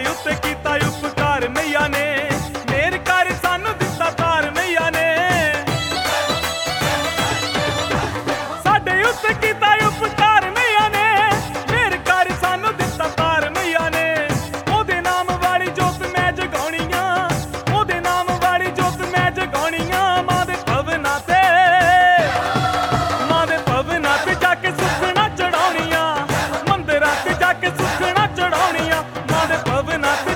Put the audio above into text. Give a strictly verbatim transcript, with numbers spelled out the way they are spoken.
उत्ते कीता उपकार मैया ने, मेर कर सानू दिता तार मैया ने। साडे उत्ते कीता उपकार मैया ने, मेर कर सानू दिता तार मैया ने। ओदे नाम वाली जोत मैं जगाउणियां, ओदे नाम वाली जोत मैं जगाउणियां। मां दे भवनां ते, मां दे भवनां ते जाके सुखना चढ़ाउणियां, मंदिरां ते जाके सुखना चढ़ाउणियां। मां दे भवनां